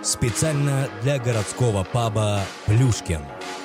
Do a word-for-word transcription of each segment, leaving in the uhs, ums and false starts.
Специально для городского паба «Плюшкин».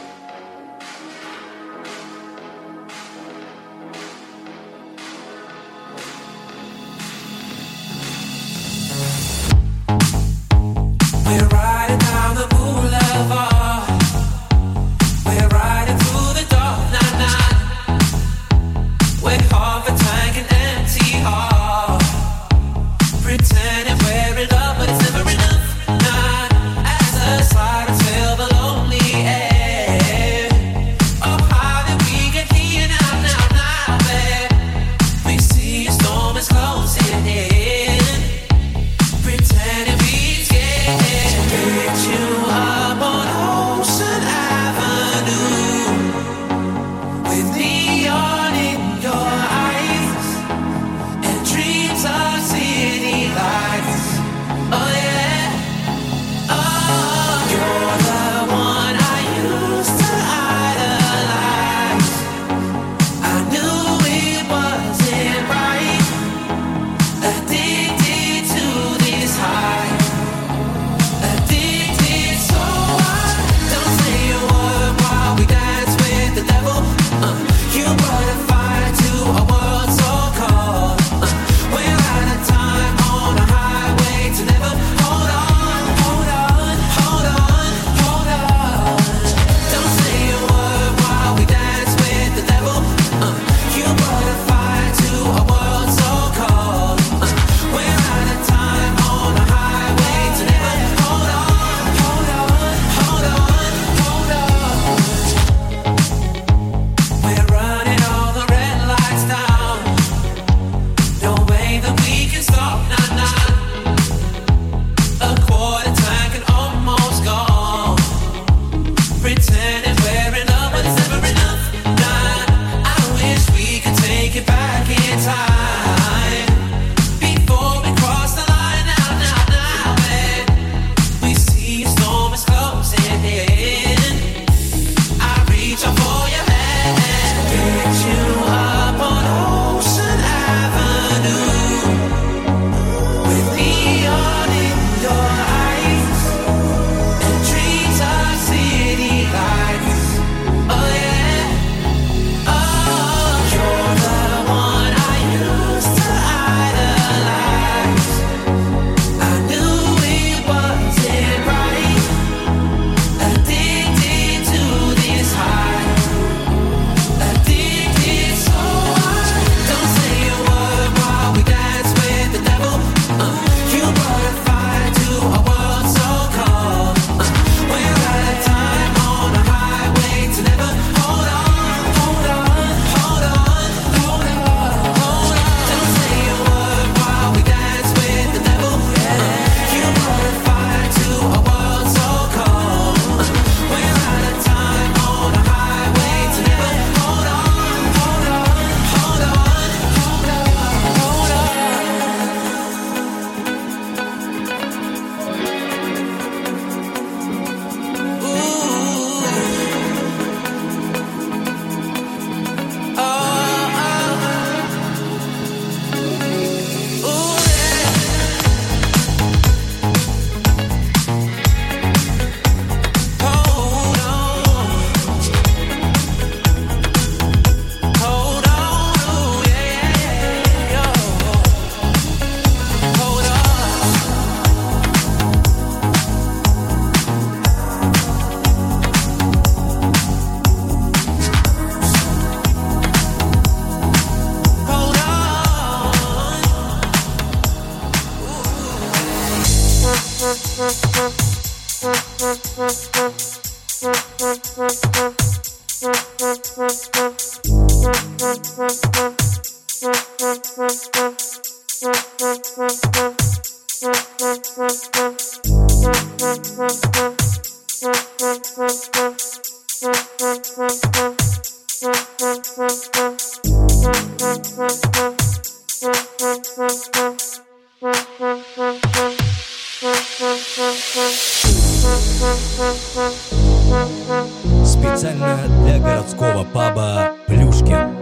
Специально для городского паба «Плюшкин».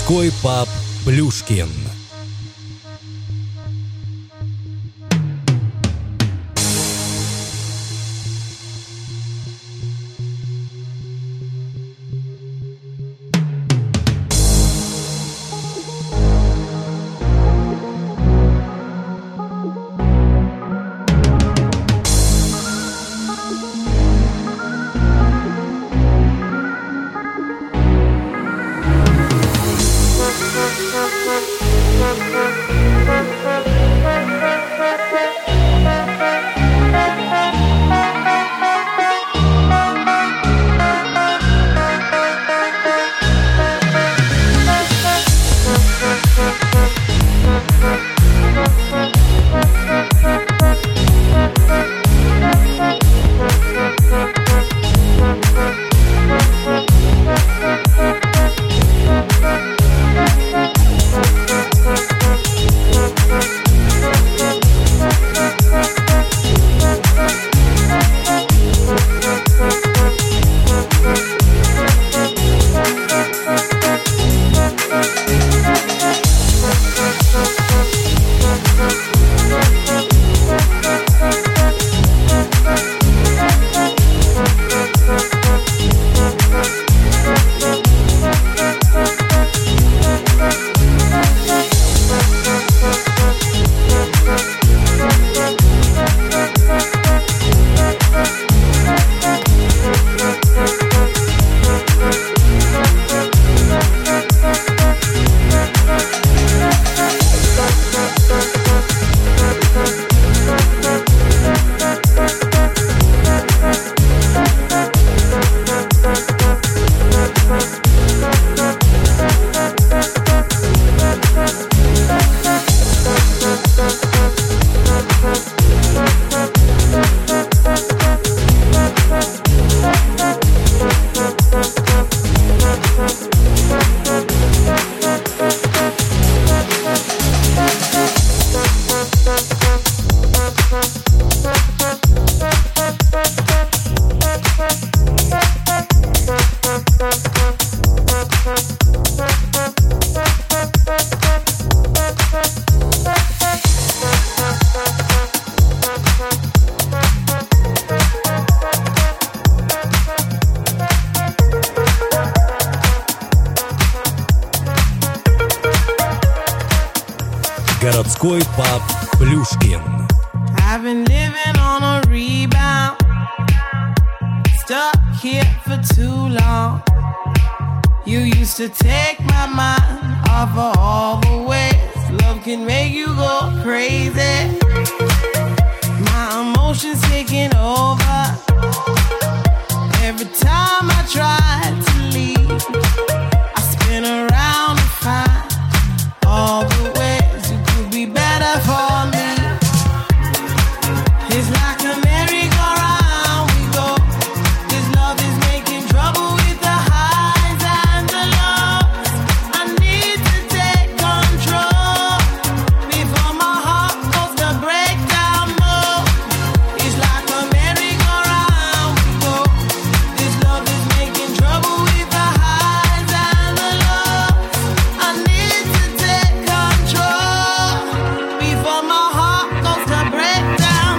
Городской паб «Плюшкин». Городской паб «Плюшкин». I've been living on a rebound, stuck here for too long. You used to take my mind off of all the ways love can make you go crazy. My emotions taking over. Every time I try to leave, I spin around to find all the ways you could be better for me. It's like a merry-go-round we go. This love is making trouble with the highs and the lows. I need to take control before my heart goes to breakdown mode. It's like a merry-go-round we go. This love is making trouble with the highs and the lows. I need to take control before my heart goes to breakdown.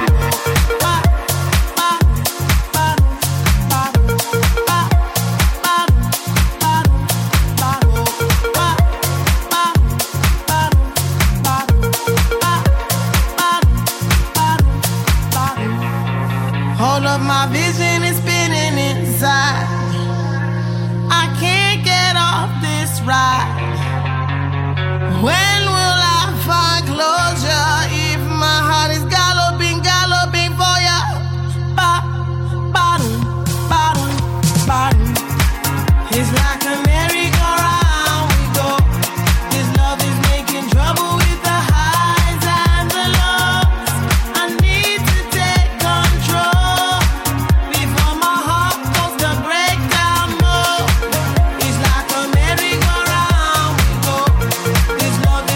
Hold up, my vision is spinning inside. I can't get off this ride. When will I find closure if my heart is galloping, galloping for ya? Ba, bottom, bottom, bottom. It's like a merry-go-round we go. This love is making trouble with the highs and the lows. I need to take control before my heart goes to breakdown mode. It's like a merry-go-round we go. This love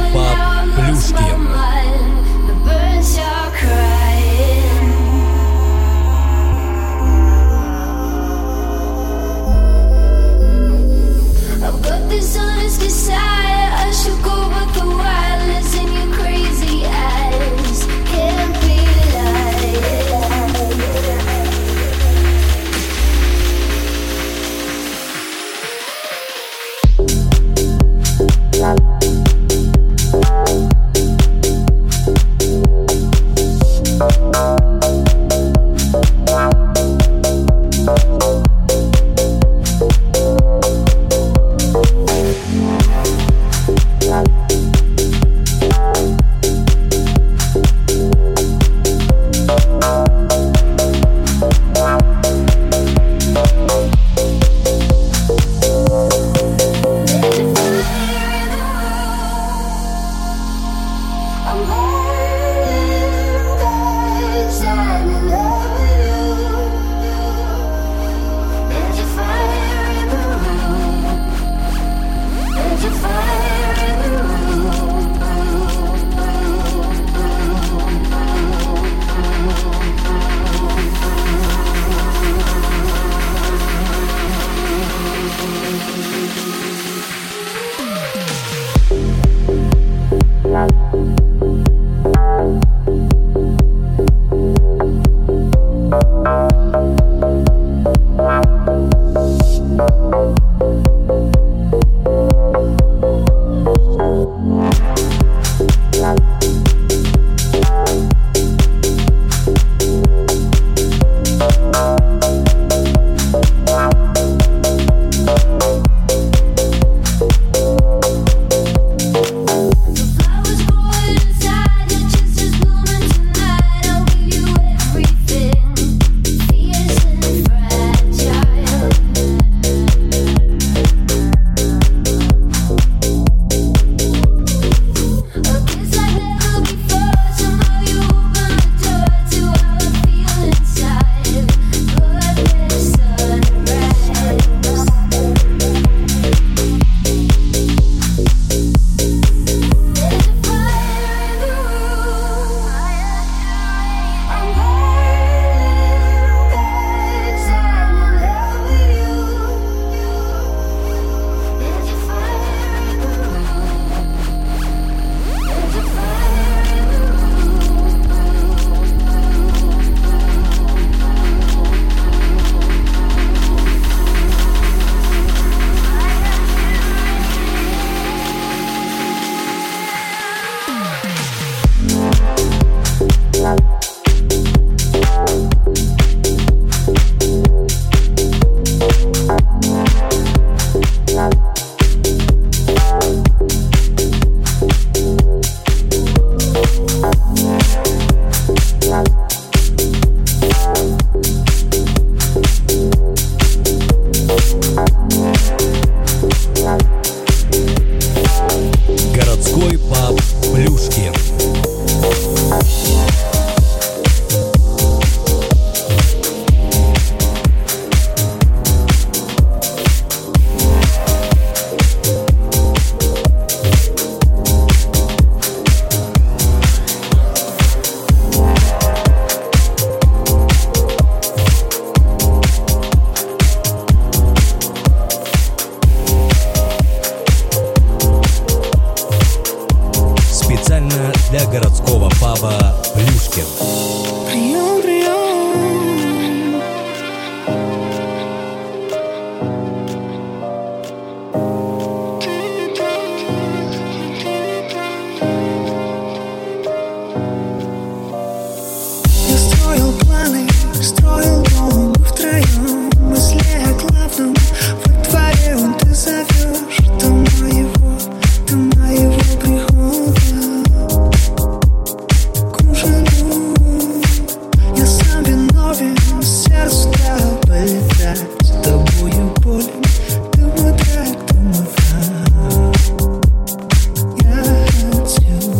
паб Плюшкин.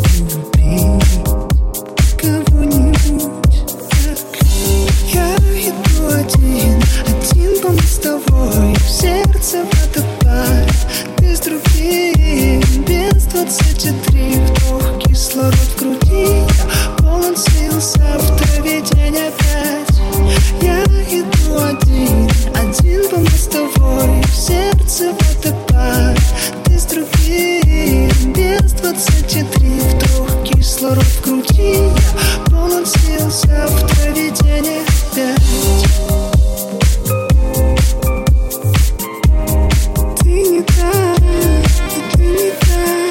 Yeah. вдох, кислород в груди. Я полон сил, завтра видение опять. Ты не та, и ты не та.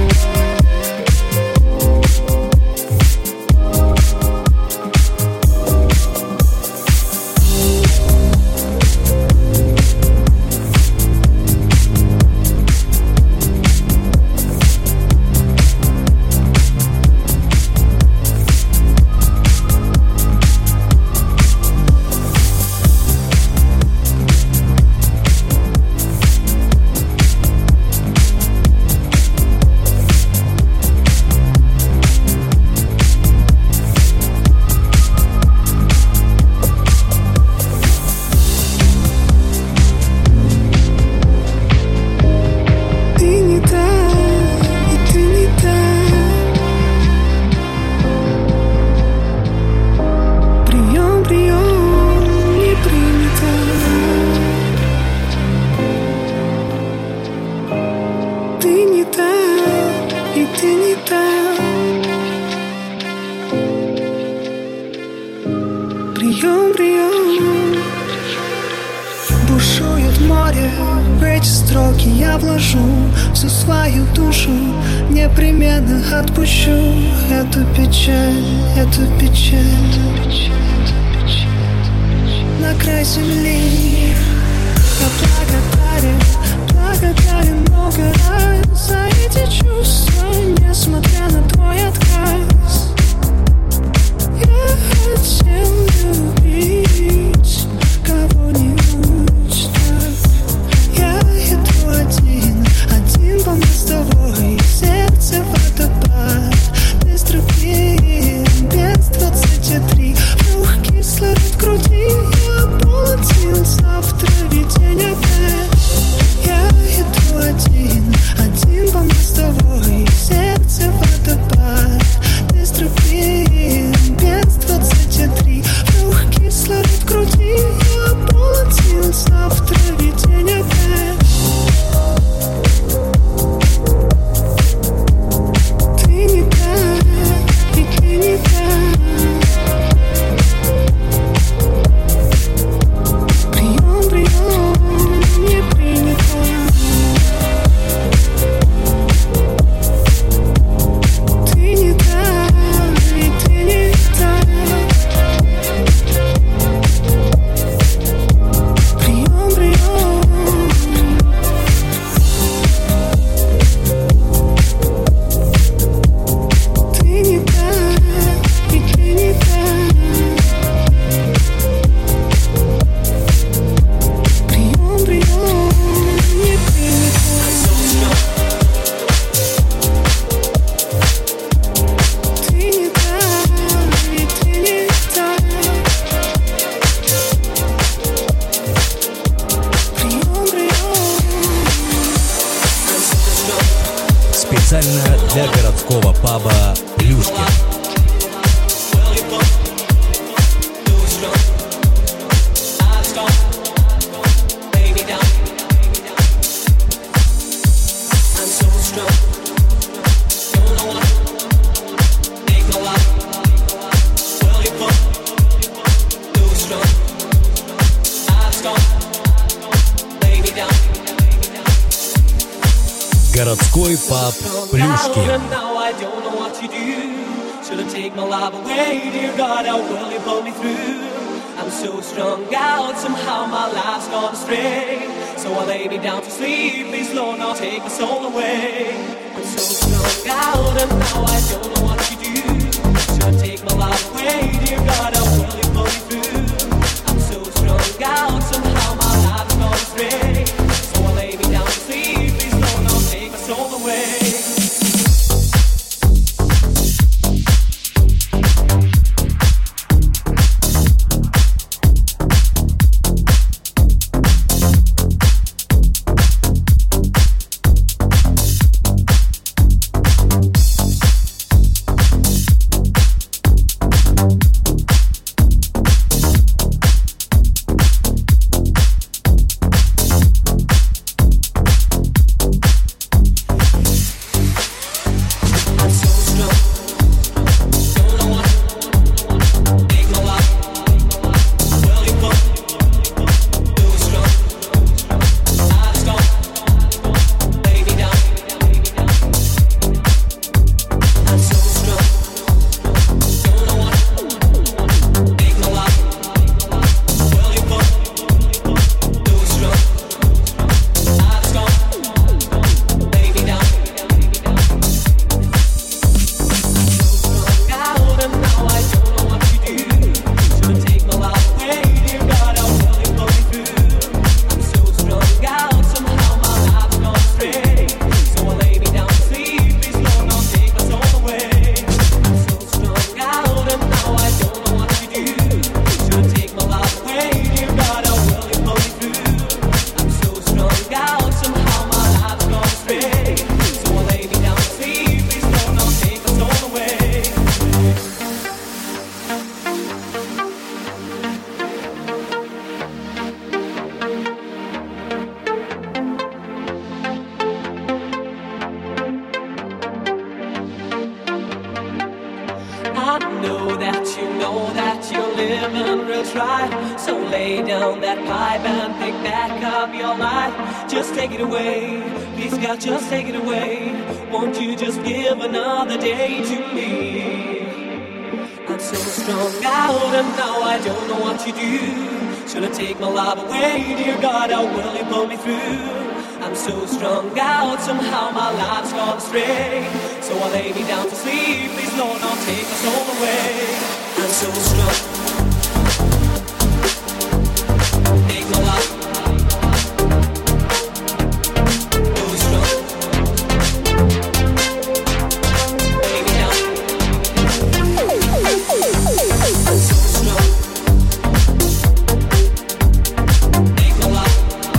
Отпущу эту печаль, эту печаль на край земли. Я благодарен, благодарен много раз за эти чувства, несмотря на твой отказ. Я хотел любить кого-нибудь так. Я иду один, один по мостовой, сердце водопад. Без других, без двадцати три. Вдох, кислород в груди. Я полон сил, завтра видение опять. Я иду один, один по мостовой, сердце водопад. Без других, без двадцати три. Вдох, кислород в груди. Я полон сил, завтра видение опять. Специально для городского паба «Плюшкин». Городской паб «Плюшкин». Should've taken my life away, dear God, how will you pull me through? I'm so strung out, somehow my life's gone astray. So I lay me down to sleep, please Lord, now take my soul away. I'm so strung out, and now I don't know what to do. Should've taken my life away, dear God, how will you pull me through? I'm so strung out, somehow my life's gone astray. So I lay me down to sleep, please Lord, now take my soul away. I know that you know that you're living real try. So lay down that pipe and pick back up your life. Just take it away, please God, just take it away. Won't you just give another day to me? I'm so strung out and now I don't know what to do. Should I take my love away? Dear God, how will you pull me through? I'm so strung out, somehow my life's gone astray. So I lay me down to sleep, please Lord, don't take my soul away. I'm so strong. Take my life. So strong. Lay me down. I'm so strong. Take my life.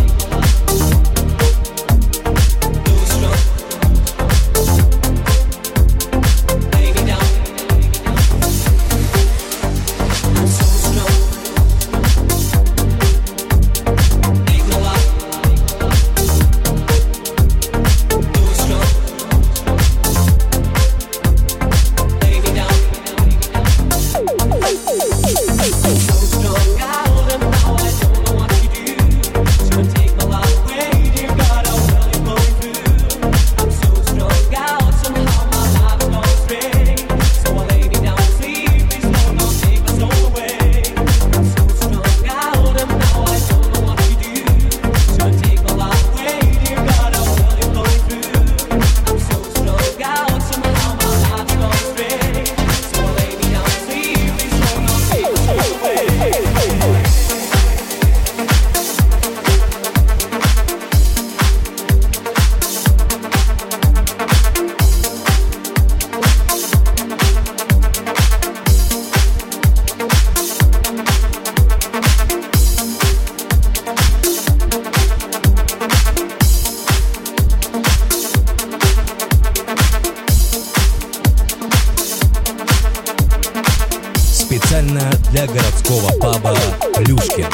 Для городского паба «Плюшкин».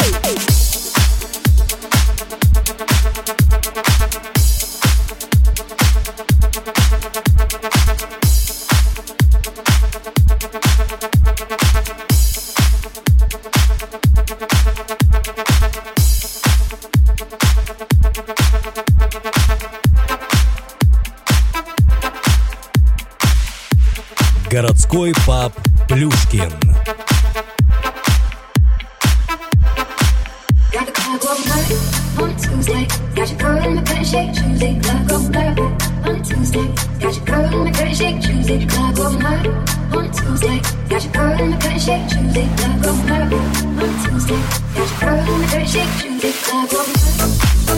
Городской паб «Плюшкин». Got the club going hard on a Tuesday. Got your girl in the credit shake Tuesday. Club going hard on a Tuesday. Got your girl in the credit shake Tuesday. Club going hard on a Tuesday. Got your girl in the credit shake Tuesday. Club going hard on a Tuesday. Got your girl in the credit shake Tuesday. Club going hard.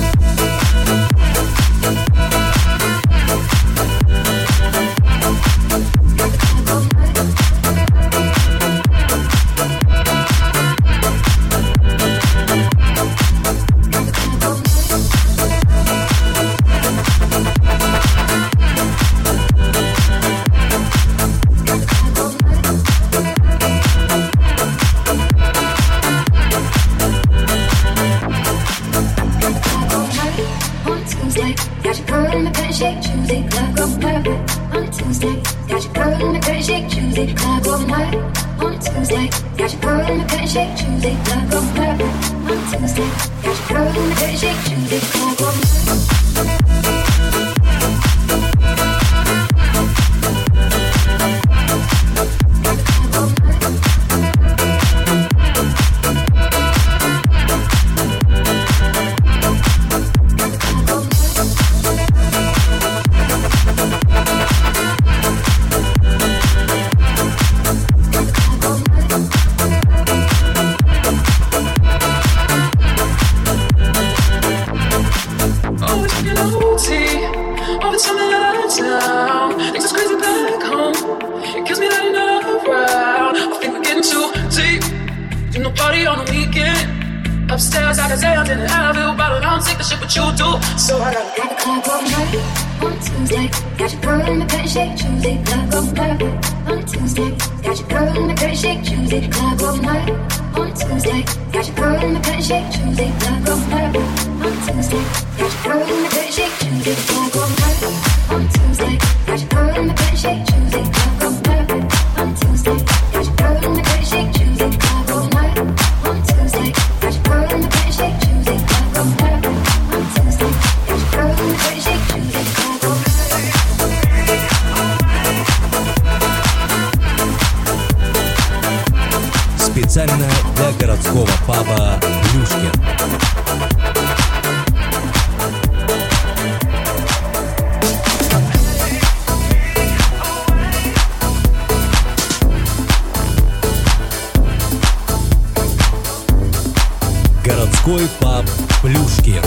Upstairs, I can say I'm in the Advil bottle. I don't take the shit, but you do. So I gotta got the club going hard on a Tuesday. Got your girl in the credit shake Tuesday. Club going hard on a Tuesday. Got your girl in the credit shake Tuesday. Club going hard on a Tuesday. Got your girl in the credit shake Tuesday. Club going hard on a Tuesday. Got your girl in the credit shake Tuesday. Club going hard on a Tuesday. Got your girl in the credit shake Tuesday. Club going hard on a Tuesday. Специально для городского паба «Плюшкин». Городской паб «Плюшкин».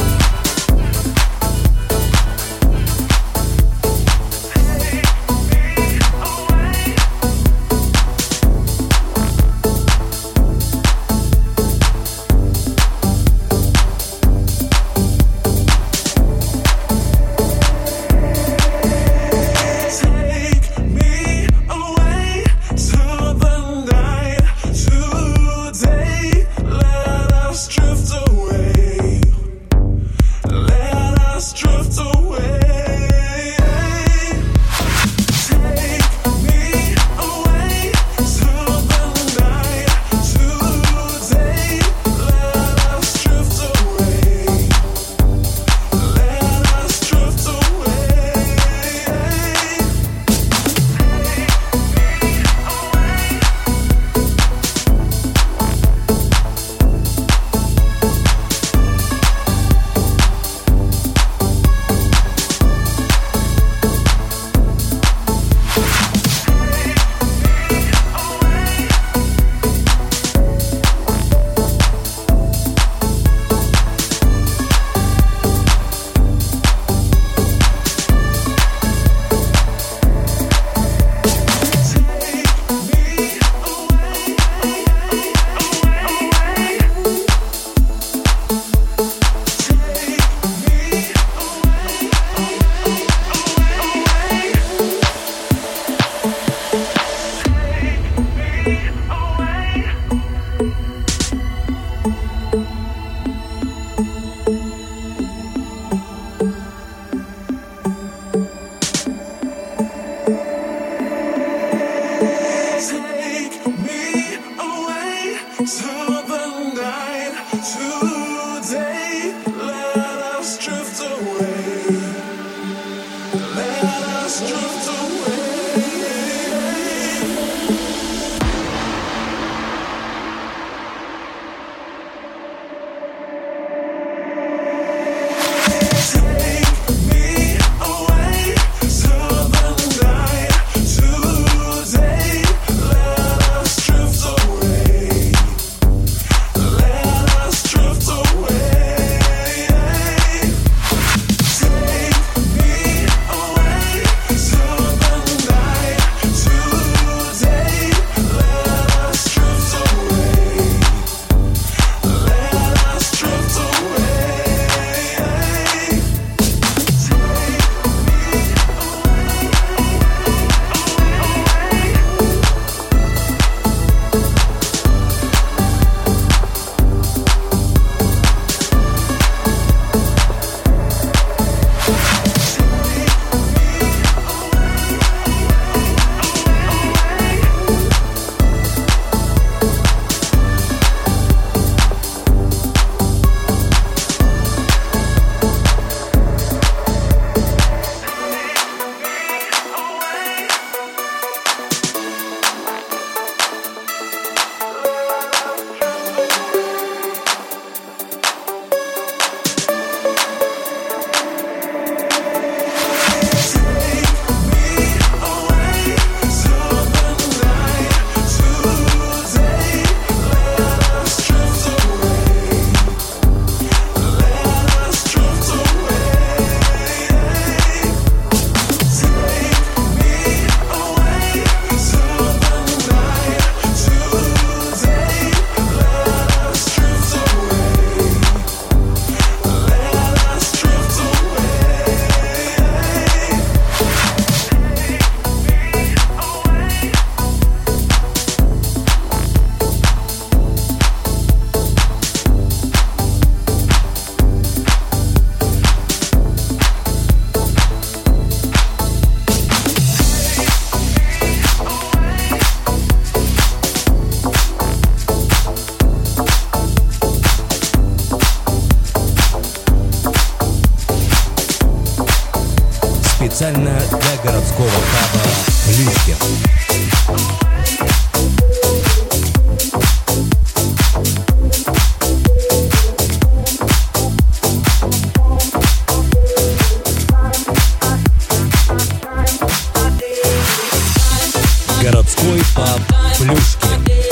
специально для городского паба «Плюшкин». Городской паб Плюшки.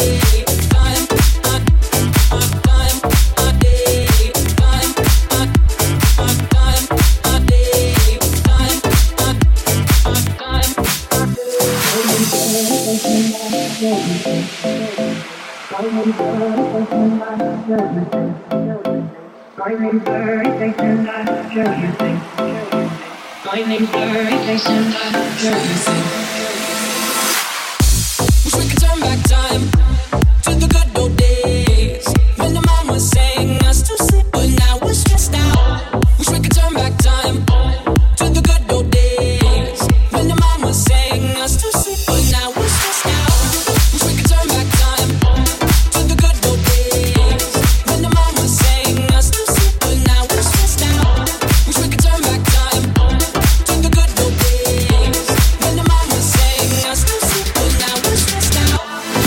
My name's Blurry Face and I show you things. My name's Blurry Face and I show you things. Wish we could turn back time to the good old days when the mama sang us to sleep, but now we're stressed out. Wish we could turn back time to the good old days when the mama sang us to sleep, but now we're stressed out. Wish we could turn back time to the good old days when the mama sang us to sleep, but now we're stressed out. Wish we could turn back time to the good old days when the mama sang us to sleep, but now we're stressed out.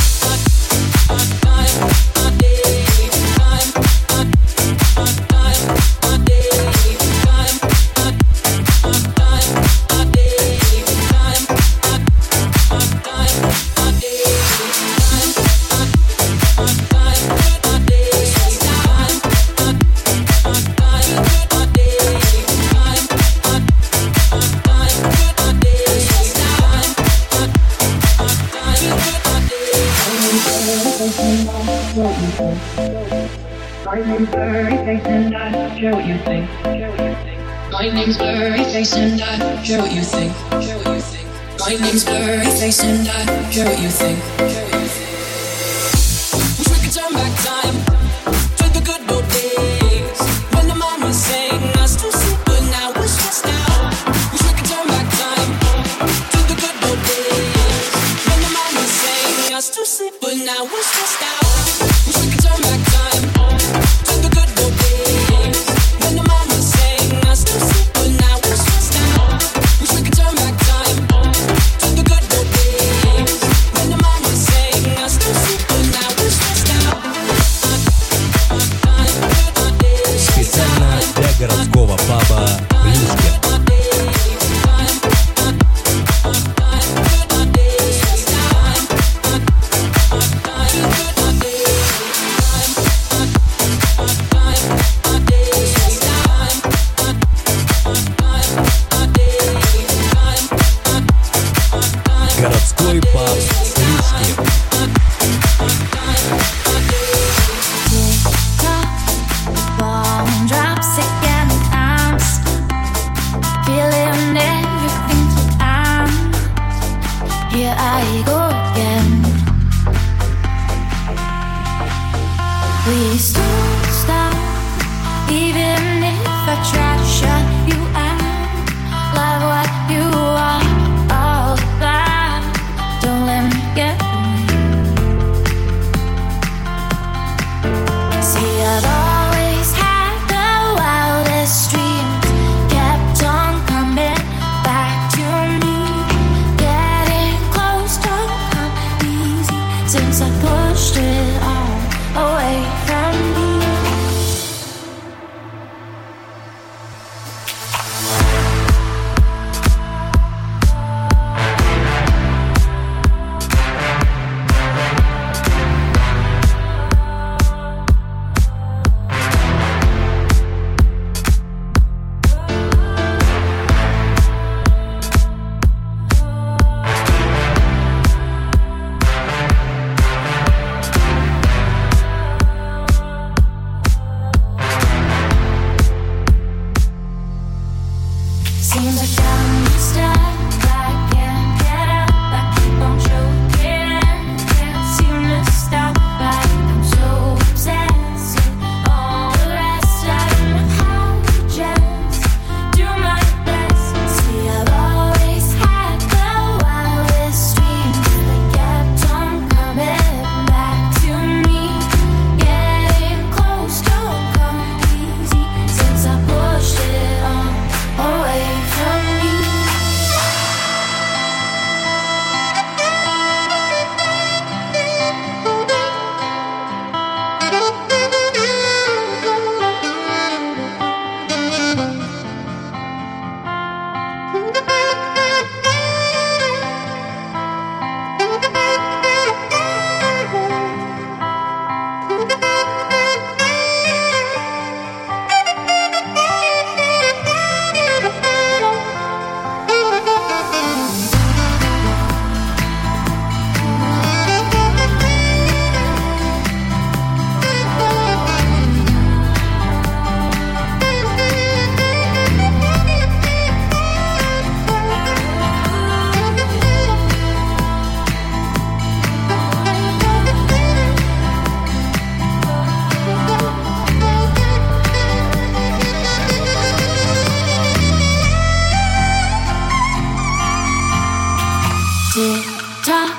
My name's Blurry Face and I show you things. My name's Blurry Face and I show you things. My name's Blurry Face and I show you things. Wish we could turn back time to the good old days when the mama sang us to sleep, but now we're stressed out. Wish we could turn back time to the good old days when the mama sang us to sleep, but now we're stressed out. Wish we could turn back time to the good old days when the mama sang us to sleep, but now we're stressed out. Wish we could turn back time to the good old days when the mama sang us to sleep, but now we're stressed out. Специально для городского паба Плюшки. Городской паб Плюшки. Drops again, I'm feeling everything. I'm here, I go again. Please don't stop, even if I try to shut you out. Love what you are, all that. Don't let me get away. See, I've always had the wildest dreams, kept on coming back to me. Getting close don't come easy since I pushed it all away from me. talk.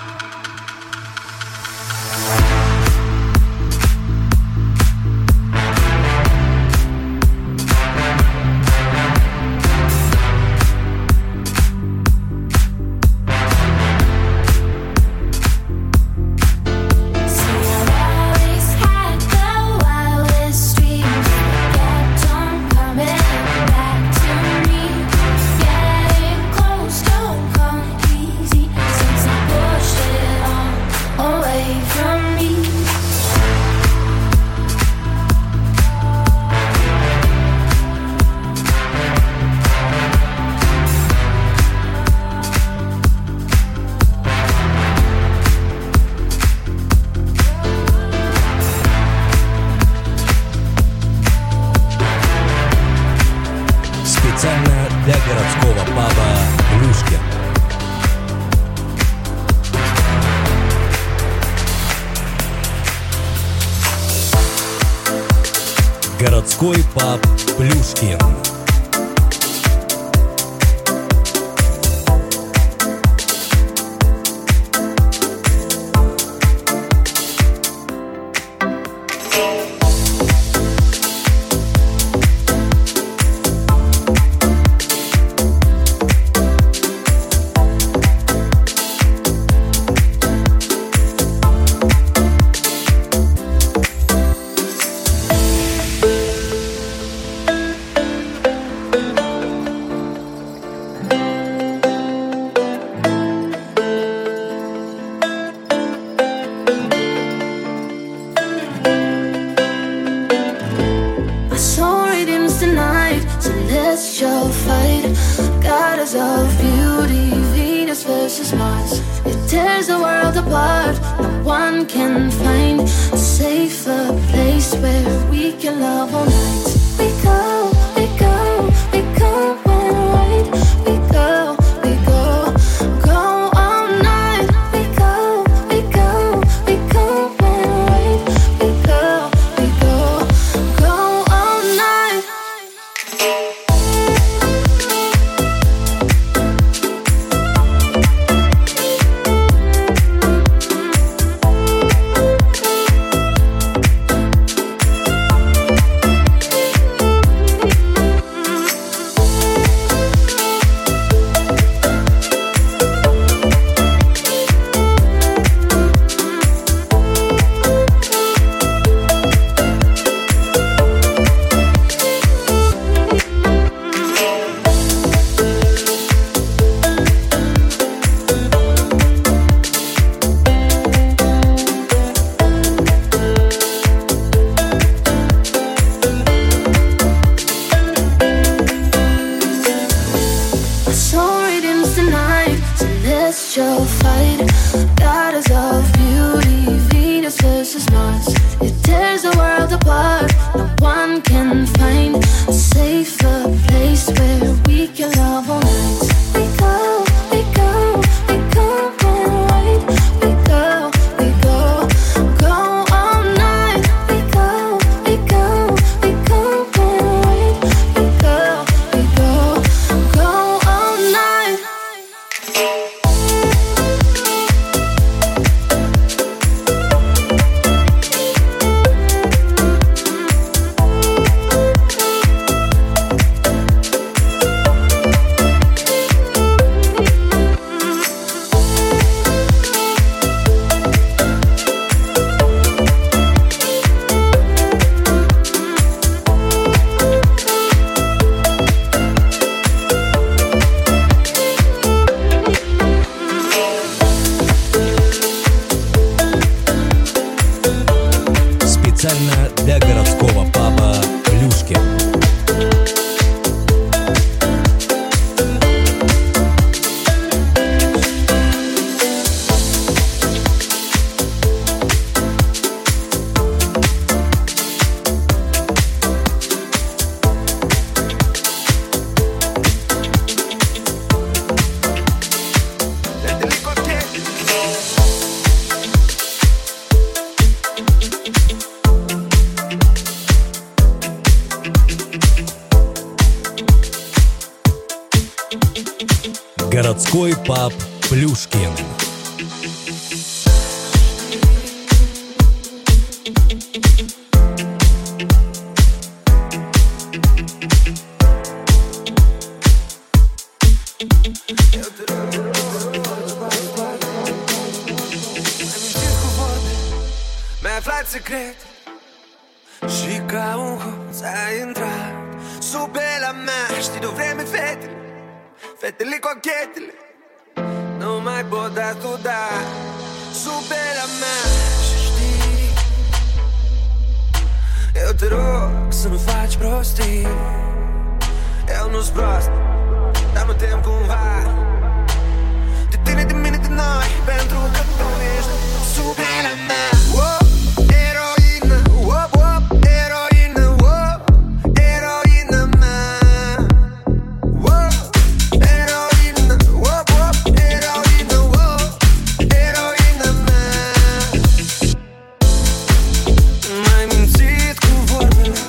Специально для городского паба «Плюшкин». Городской паб «Плюшкин». Celestial fight, goddess of beauty, Venus versus Mars. It tears the world apart. No one can find a safer place where we can love all night. We go, we go, we go when right. We go, we go, go all night. We go, we go, we go when right. We go, we go, go all night. Celestial fight, goddess of beauty, Venus versus Mars. It tears the world apart. No one can find a safer place where we can love all night. We go, we go, we go when right. We go, we go, go all night. We go, we go, we go when right. We go, we go, go all night. Специально для городского паба «Плюшкин». Городской паб «Плюшкин». aflat secret și ca un hoț ai intrat sub bela mea. Știi de-o vreme fetele, fetele cochetele nu mai pot da tu da sub bela mea. Și știi, eu te rog să nu faci prostii. Eu nu-s prost, dar mă tem cumva de tine, de mine, de noi, pentru că tu ești sub bela mea. Wow, eroină, wow, wow, eroină, wow, eroină mea. Wow, eroină, wow, wow, eroină, wow, eroină mea. M-ai mințit cu vorbele,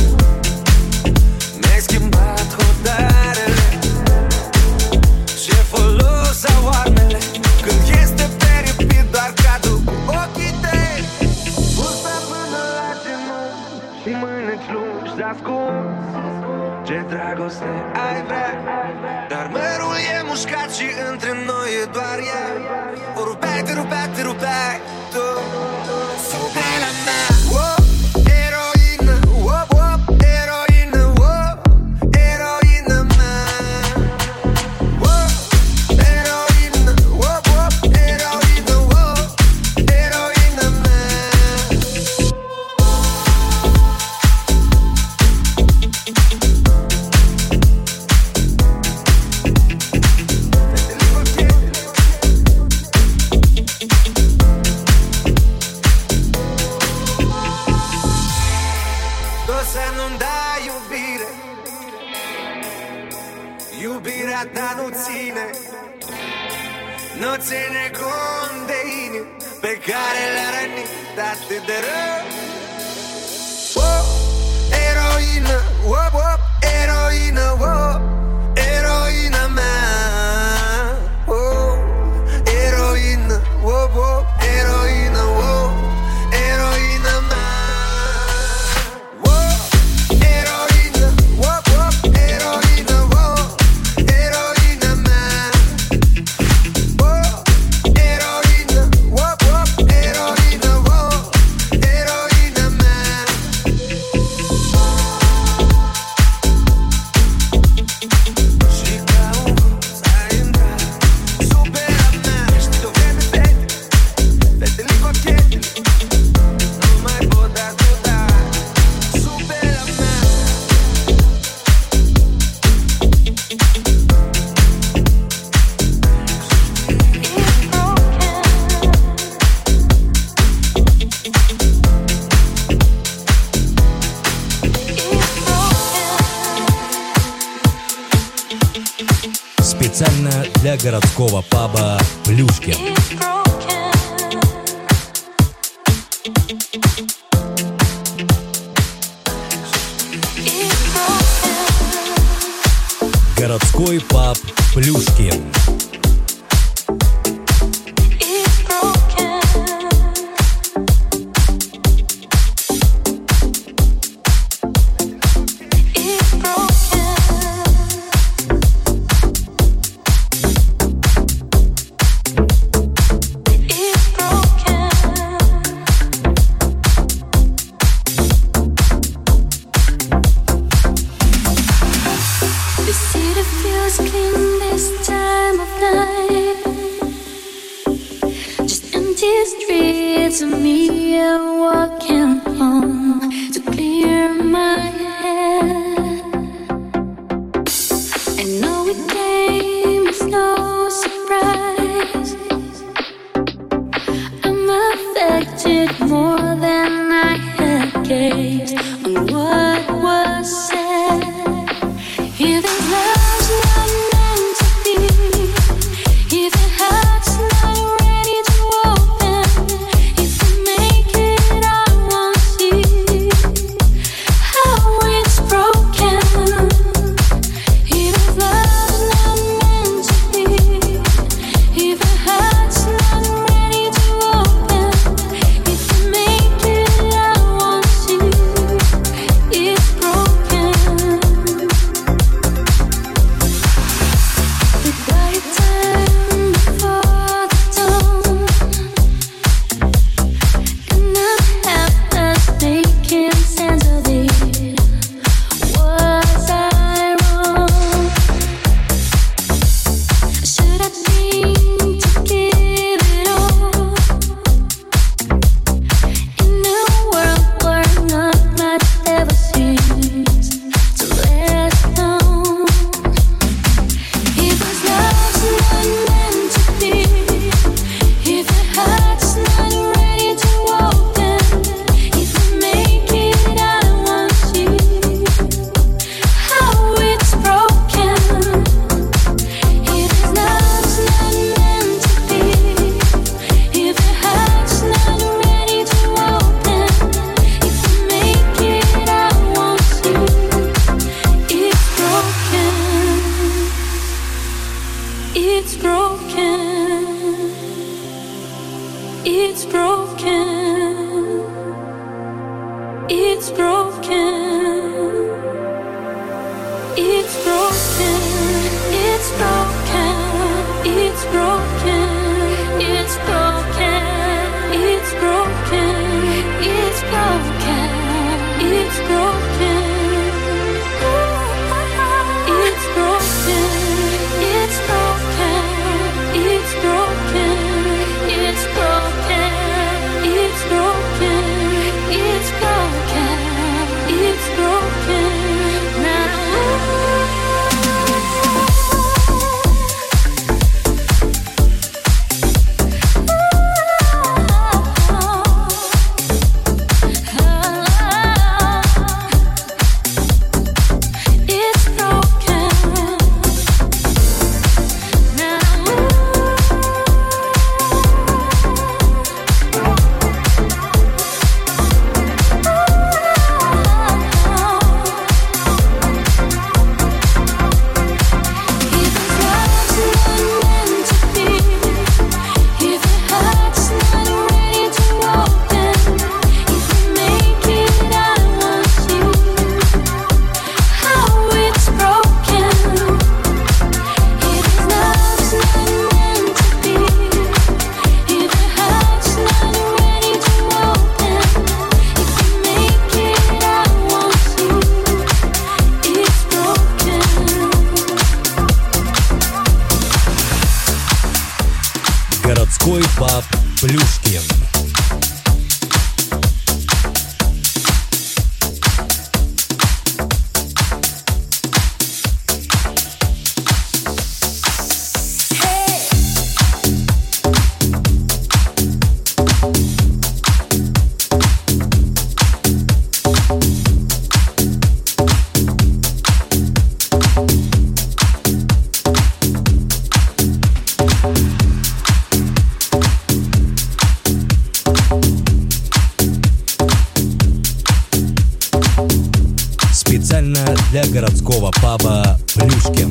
mi-ai schimbat hotarele. Ce folos au armele când este peripit doar cadru cu ochii tăi. Bursa până la genunchi și mâineci lungi de-ascuns. Ce dragoste ai vrea, dar mărul e mușcat și între noi e doar ea. O rupeai, te rupeai, te rupeai tu sub bela mea. Wow, eroină, wow, wow, eroină, wow, eroină mea. Wow, eroină, wow, wow, eroină, wow, eroină mea. Tu să nu-mi dai iubire, iubirea ta nu ține, nu ține cont de inimi pe care le-a rănit atât de rău. Wow, eroină, wow, wow, eroină, wow, eroină mea. Wow, eroină, wow, wow, eroină, wow, eroină mea. Wow, eroină, wow, wow, eroină, wow, eroină mea. Wow, eroină, wow, wow, eroină, wow, eroină mea. Și ca un hoț ai intrat sub bela mea. Știi de-o vreme fetele, fetele cochetele nu mai pot da tu da sub bela mea. Специально для городского паба «Плюшкин». Городской паб «Плюшкин». The city feels clean this time of night. Just empty streets and me walking home to clear my head. I know it came as no surprise. I'm affected more than I had guessed on what was said. If this love's not meant to be, if the heart's not ready to open, if we make it, I won't see. It's broken. It's broken. It's broken. It's broken. It's broken. It's broken. It's broken. It's broken. It's broken. It's broken. It's broken. It's broken. It's broken. It's broken. It's broken. It's broken. Now. Городской паб Плюшкин. Специально для городского паба Плюшкин.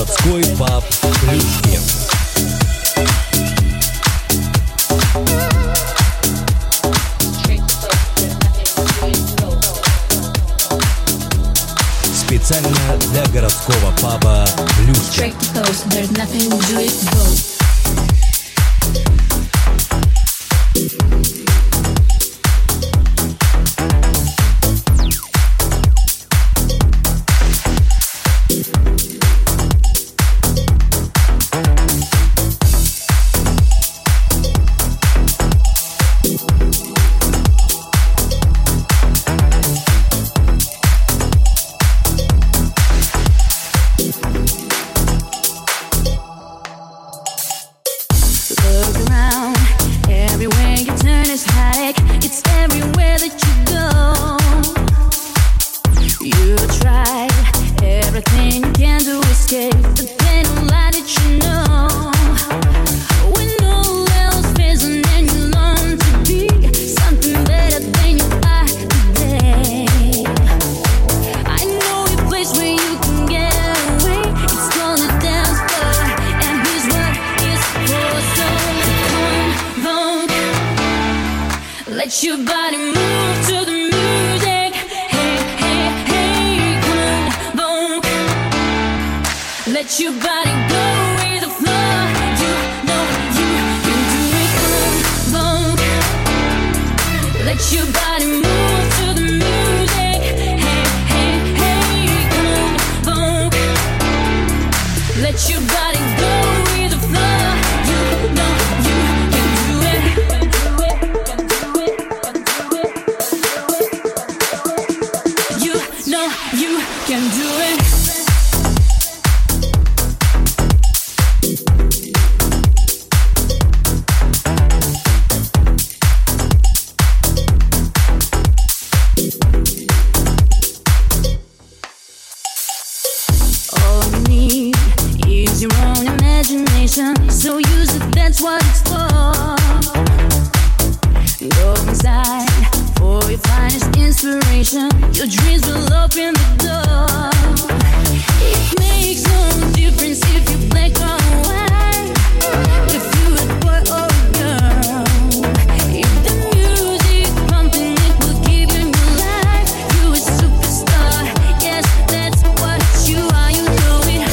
Городской паб Плюшкин. Специально для городского паба Плюшкин. Let your body move to the music. Hey, hey, hey, come on, boom. Let your body go with the flow. You know you can do it, come on, boom. Let your body move to the music. Hey, hey, hey, come on, boom. Let your body go with the flow. You know you can do it. You can do it. All you need is your own imagination, so use it, that's what it's for. Go inside for your finest inspiration. Your dreams will open the door. It makes no difference if you're black or white, if you're a boy or a girl. If the music pumping, it will give you new life. You're a superstar, yes, that's what you are. You know it.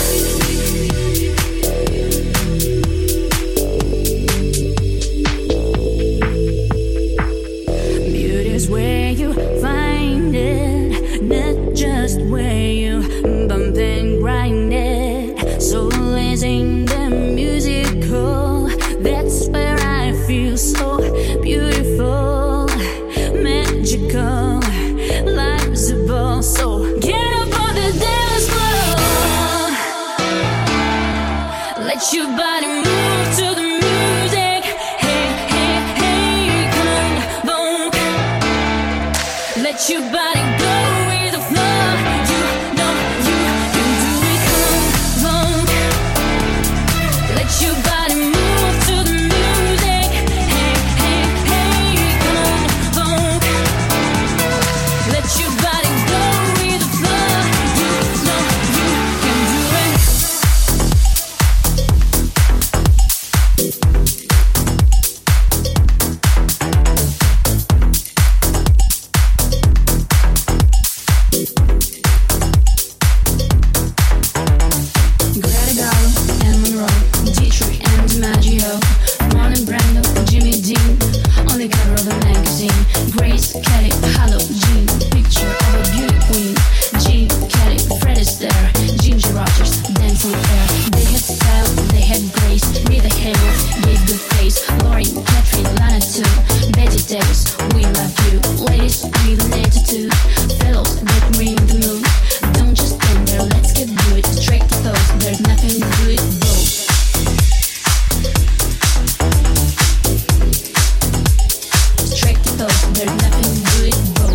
Beauty's where you find it, not just where you bump and grind it. So amazing, the musical, that's where I feel so beautiful, magical. Life's a ball, so get up on the dance floor. Let your body move to the music. Hey, hey, hey, come on, boom. Let your body go with the flow. You know you can do it, come on. Let your body move to the music. Hey, hey, hey, come on. Let your body go with the flow. You know you can do it. Greta Garbo and Monroe, Dietrich and DiMaggio, Ron and Brando, Jimmy Dean, on the cover of a magazine. Grace Kelly, Hallow, Jean, picture of a beauty queen. Jean Kelly, Fred Astaire, Ginger Rogers, dancing air. They had style, they had grace. Rita Hayworth gave good face. Lauren, Catherine, Lana too. Betty Davis, we love you. Ladies with an attitude, fellows that bring the mood. Don't just stand there, let's get do it. Straight to those, there's nothing to do it. Go. Straight to those, there's nothing to do it. Go.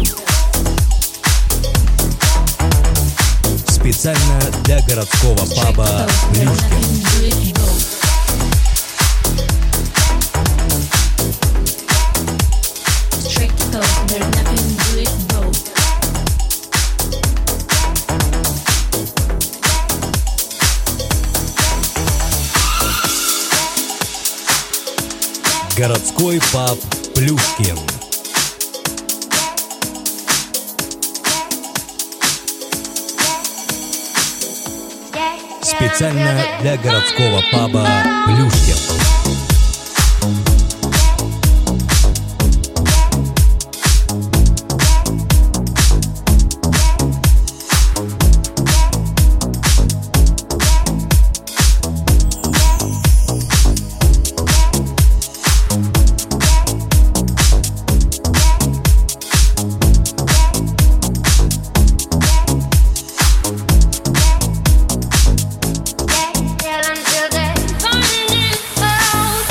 Специально для городского паба Плюшкин. Straight to those, there's nothing to do it. Go. Городской паб Плюшкин. Специально для городского паба Плюшкин. Until they're falling in love.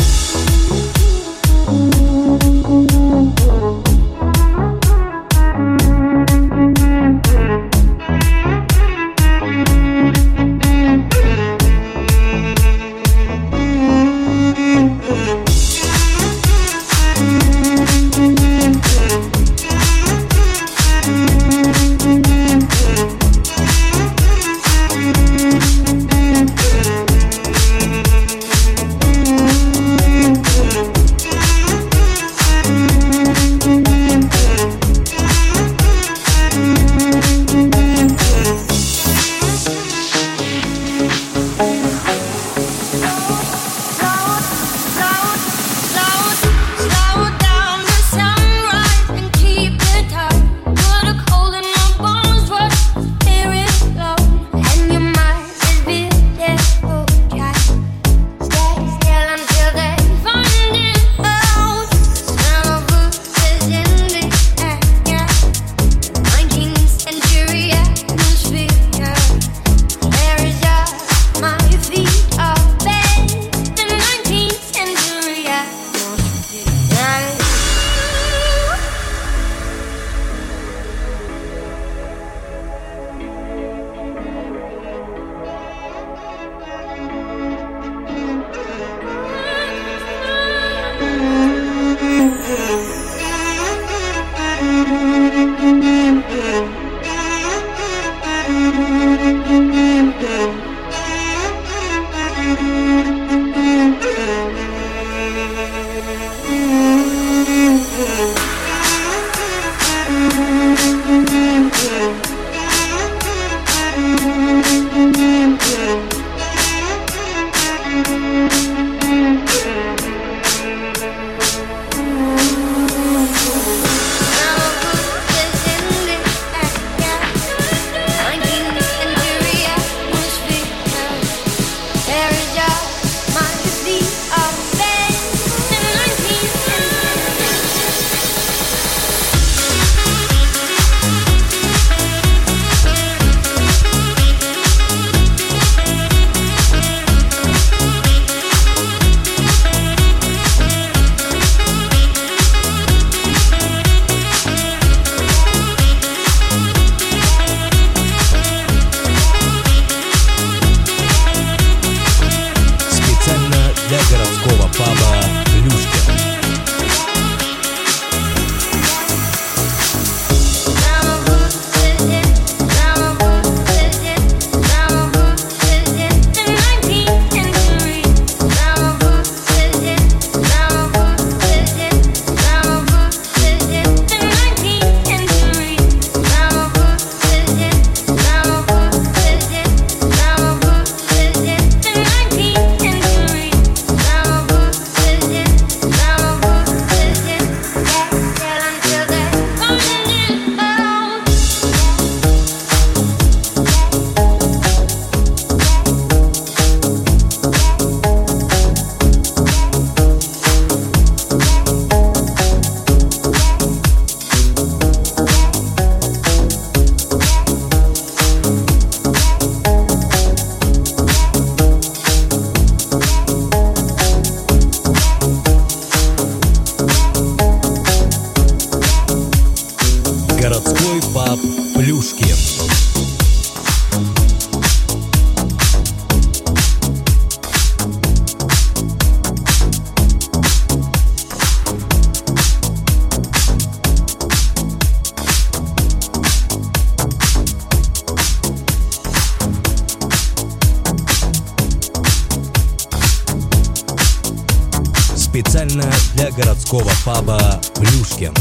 Специально для городского паба «Плюшкин».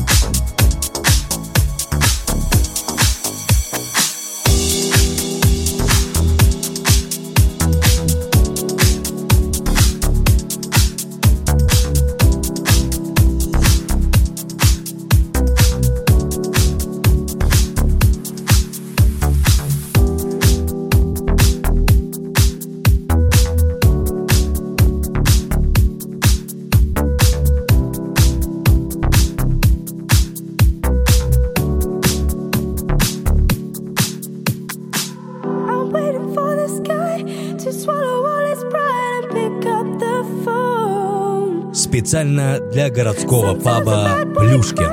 Специально для городского паба «Плюшкин».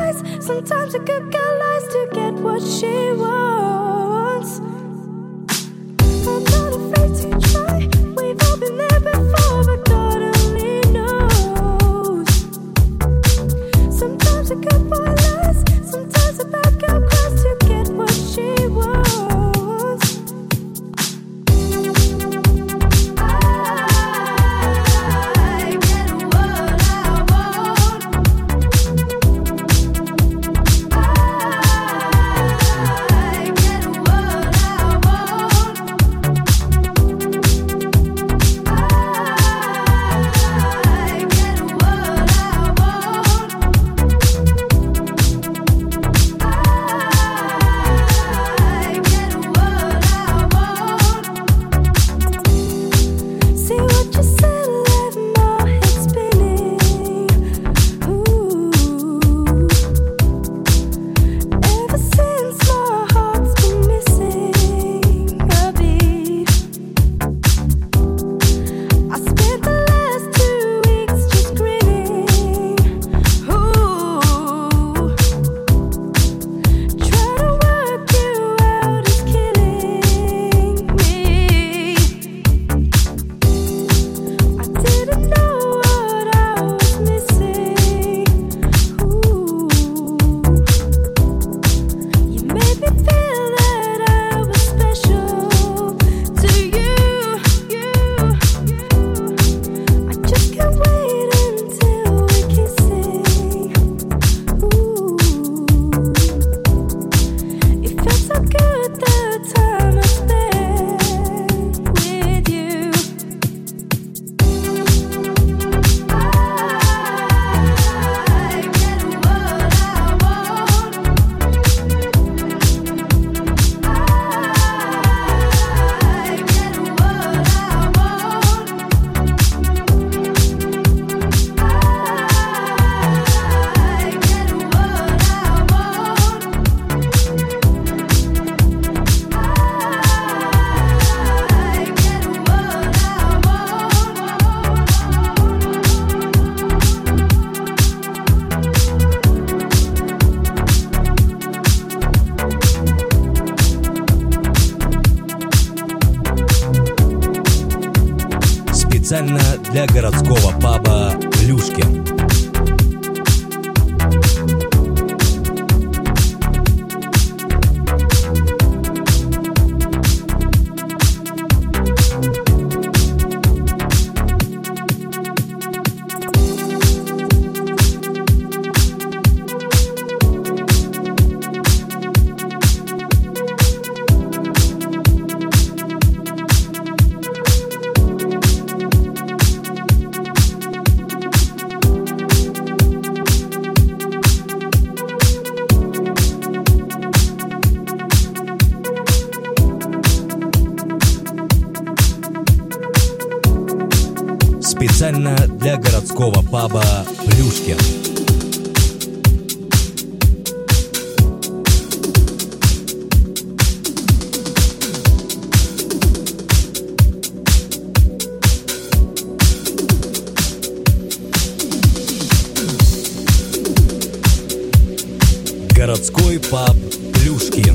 Специально для городского паба «Плюшкин». Специально для городского паба «Плюшкин». Городской паб «Плюшкин».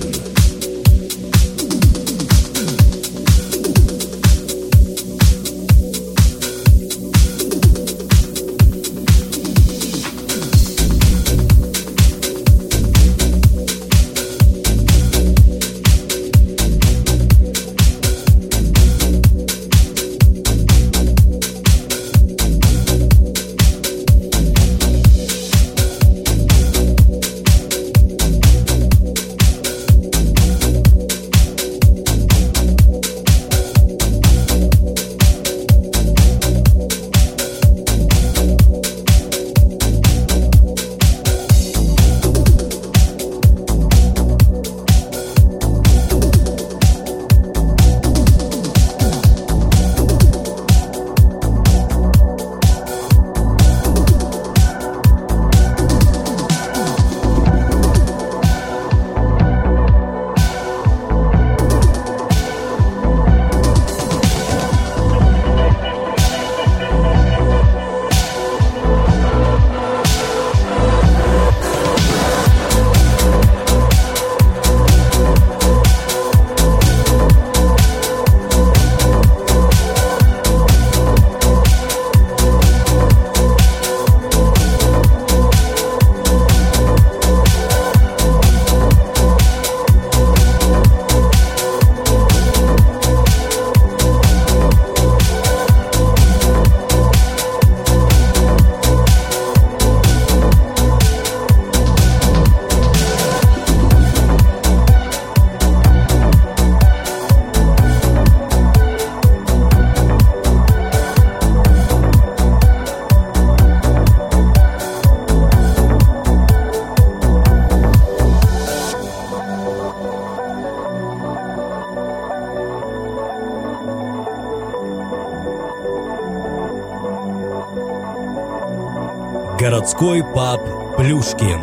Городской паб Плюшкин.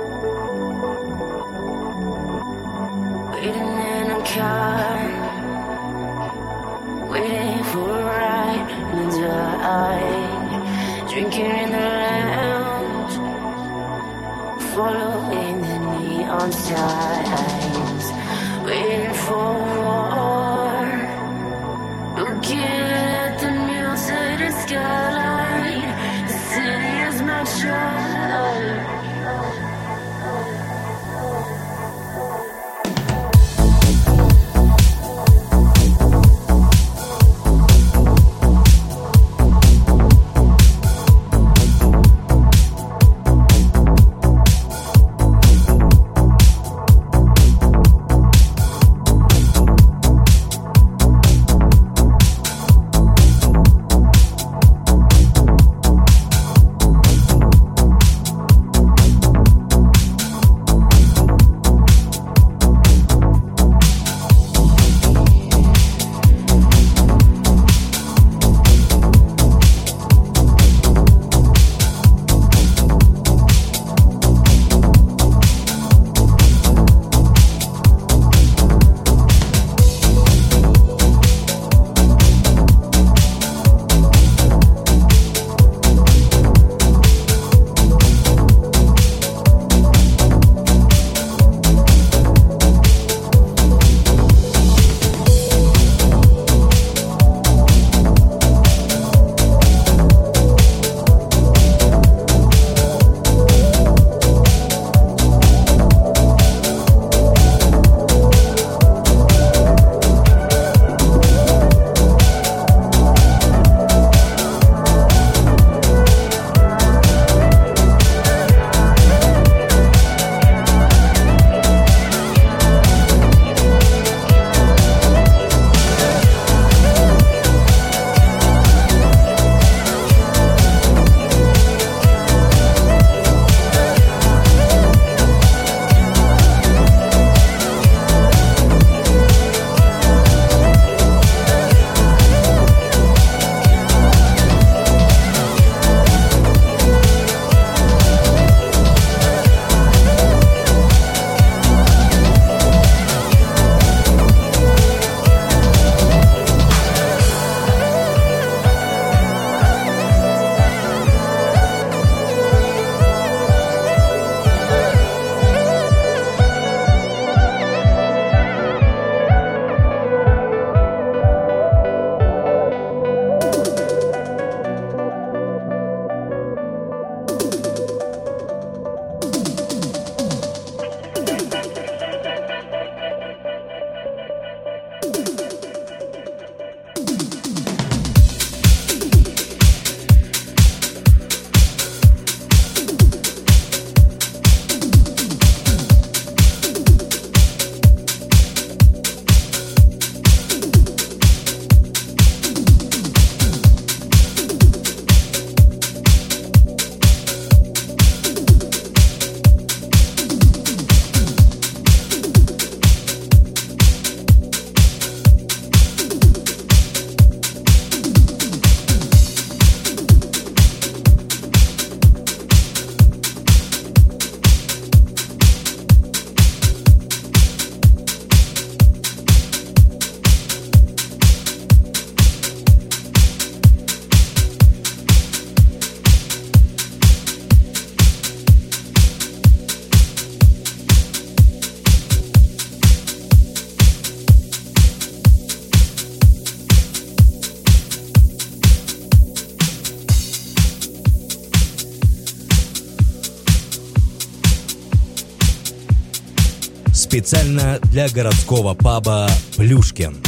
Waiting in a car, waiting for a ride in the dark, drinking in the lounge, following the neon signs, waiting for war, looking at the New City skyline. The city is my child. Специально для городского паба Плюшкин.